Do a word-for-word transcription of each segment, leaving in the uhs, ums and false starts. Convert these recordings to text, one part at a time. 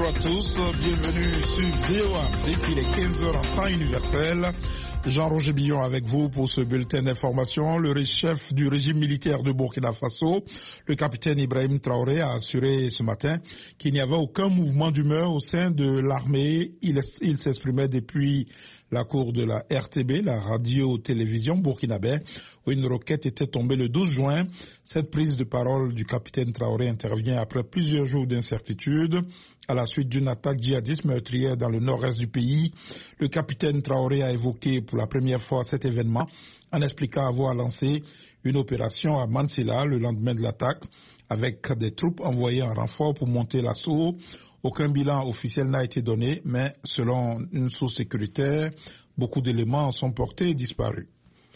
à tous, bienvenue sur V O A Afrique, il est quinze heures en temps universel. Jean-Roger Billon avec vous pour ce bulletin d'information. Le chef du régime militaire de Burkina Faso, le capitaine Ibrahim Traoré, a assuré ce matin qu'il n'y avait aucun mouvement d'humeur au sein de l'armée. Il, il s'exprimait depuis la cour de la R T B, la radio-télévision burkinabé, où une roquette était tombée le douze juin. Cette prise de parole du capitaine Traoré intervient après plusieurs jours d'incertitude à la suite d'une attaque djihadiste meurtrière dans le nord-est du pays. Le capitaine Traoré a évoqué pour la première fois cet événement en expliquant avoir lancé une opération à Mansilla le lendemain de l'attaque avec des troupes envoyées en renfort pour monter l'assaut. Aucun bilan officiel n'a été donné, mais selon une source sécuritaire, beaucoup d'éléments sont portés et disparus.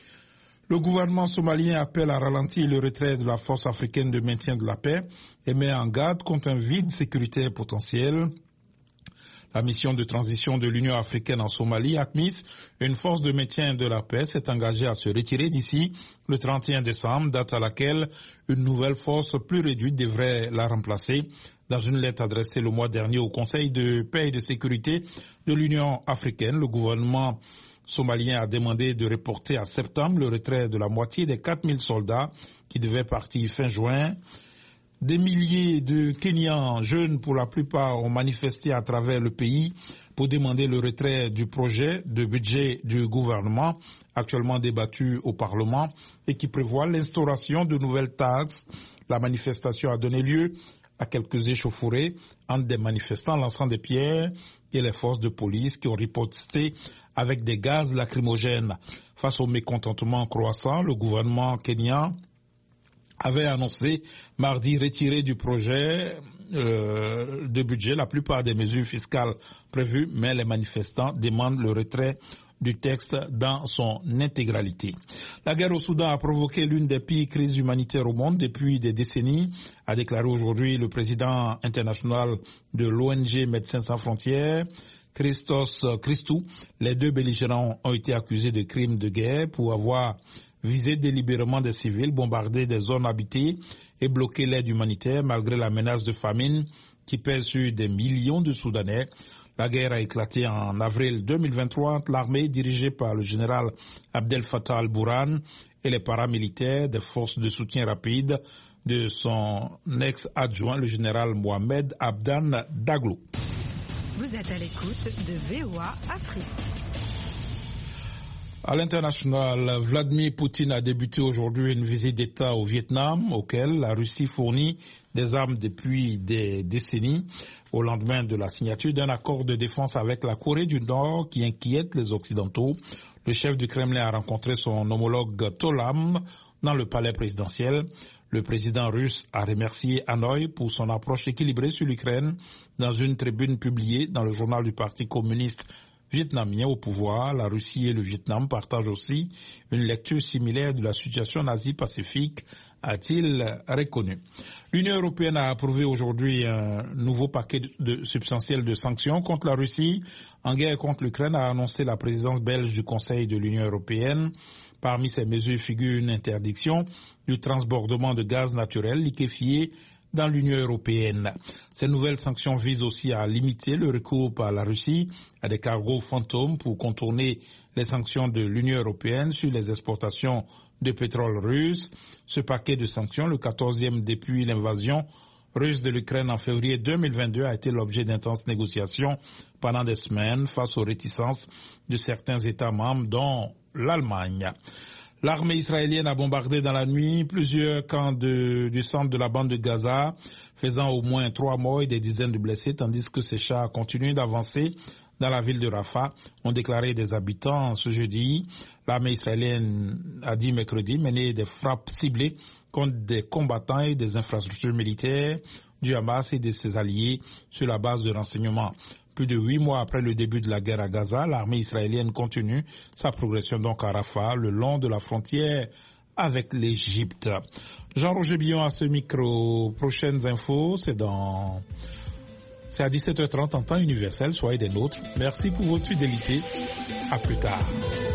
Le gouvernement somalien appelle à ralentir le retrait de la force africaine de maintien de la paix et met en garde contre un vide sécuritaire potentiel. La mission de transition de l'Union africaine en Somalie, ATMIS, une force de maintien de la paix, s'est engagée à se retirer d'ici le trente et un décembre, date à laquelle une nouvelle force plus réduite devrait la remplacer. Dans une lettre adressée le mois dernier au Conseil de paix et de sécurité de l'Union africaine, le gouvernement somalien a demandé de reporter à septembre le retrait de la moitié des quatre mille soldats qui devaient partir fin juin. Des milliers de Kenyans, jeunes pour la plupart, ont manifesté à travers le pays pour demander le retrait du projet de budget du gouvernement actuellement débattu au Parlement et qui prévoit l'instauration de nouvelles taxes. La manifestation a donné lieu à quelques échauffourées entre des manifestants lançant des pierres et les forces de police qui ont riposté avec des gaz lacrymogènes. Face au mécontentement croissant, le gouvernement kenyan avait annoncé mardi retirer du projet euh, de budget la plupart des mesures fiscales prévues, mais les manifestants demandent le retrait du texte dans son intégralité. La guerre au Soudan a provoqué l'une des pires crises humanitaires au monde depuis des décennies, a déclaré aujourd'hui le président international de l'O N G Médecins sans frontières, Christos Christou. Les deux belligérants ont été accusés de crimes de guerre pour avoir visé délibérément des civils, bombardé des zones habitées et bloqué l'aide humanitaire malgré la menace de famine qui pèse sur des millions de Soudanais. La guerre a éclaté en avril deux mille vingt-trois entre l'armée dirigée par le général Abdel Fattah al-Burhan et les paramilitaires des forces de soutien rapide de son ex-adjoint, le général Mohamed Abdan Daglo. Vous êtes à l'écoute de V O A Afrique. À l'international, Vladimir Poutine a débuté aujourd'hui une visite d'État au Vietnam, auquel la Russie fournit des armes depuis des décennies, au lendemain de la signature d'un accord de défense avec la Corée du Nord qui inquiète les Occidentaux. Le chef du Kremlin a rencontré son homologue Tolam dans le palais présidentiel. Le président russe a remercié Hanoï pour son approche équilibrée sur l'Ukraine dans une tribune publiée dans le journal du Parti communiste vietnamien au pouvoir. La Russie et le Vietnam partagent aussi une lecture similaire de la situation Asie-Pacifique, a-t-il reconnu. L'Union européenne a approuvé aujourd'hui un nouveau paquet de, substantiel de sanctions contre la Russie. En guerre contre l'Ukraine, a annoncé la présidence belge du Conseil de l'Union européenne. Parmi ces mesures figure une interdiction du transbordement de gaz naturel liquéfié dans l'Union européenne. Ces nouvelles sanctions visent aussi à limiter le recours par la Russie à des cargos fantômes pour contourner les sanctions de l'Union européenne sur les exportations de pétrole russe. Ce paquet de sanctions, le quatorzième depuis l'invasion russe de l'Ukraine en février deux mille vingt-deux, a été l'objet d'intenses négociations pendant des semaines face aux réticences de certains États membres, dont l'Allemagne. L'armée israélienne a bombardé dans la nuit plusieurs camps de, du centre de la bande de Gaza, faisant au moins trois morts et des dizaines de blessés, tandis que ces chars continuent d'avancer dans la ville de Rafah, ont déclaré des habitants ce jeudi. L'armée israélienne a dit mercredi mener des frappes ciblées contre des combattants et des infrastructures militaires du Hamas et de ses alliés sur la base de renseignements. Plus de huit mois après le début de la guerre à Gaza, l'armée israélienne continue sa progression donc à Rafah, le long de la frontière avec l'Égypte. Jean-Roger Billon à ce micro. Prochaines infos, c'est dans... C'est à dix-sept heures trente en temps universel, soyez des nôtres. Merci pour votre fidélité. À plus tard.